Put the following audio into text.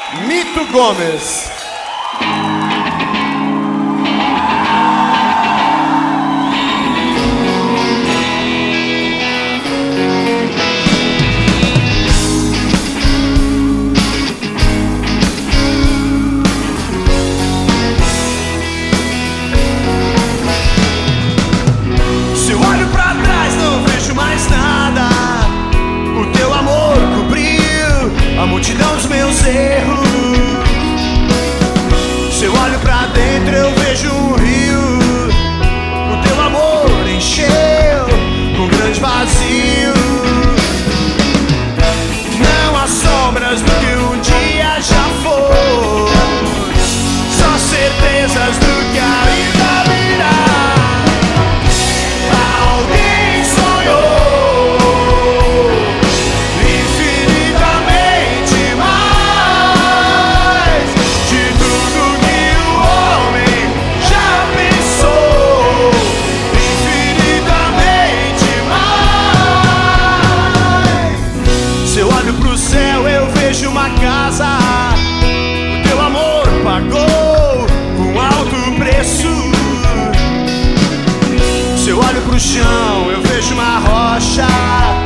Mito Gomes. Se eu olho pra trás não vejo mais nada. O teu amor cobriu a multidão dos meus erros. Se eu olho pra dentro eu vejo um rio. O teu amor encheu com um grande vazio. Não há sombras do que um dia já foi, só certezas do que ainda virá. Alguém sonhou infinitamente mais de tudo que o homem já pensou. Infinitamente mais. Se eu olho pro céu eu vejo uma casa. O teu amor pagou um alto preço. Se eu olho pro chão eu vejo uma rocha.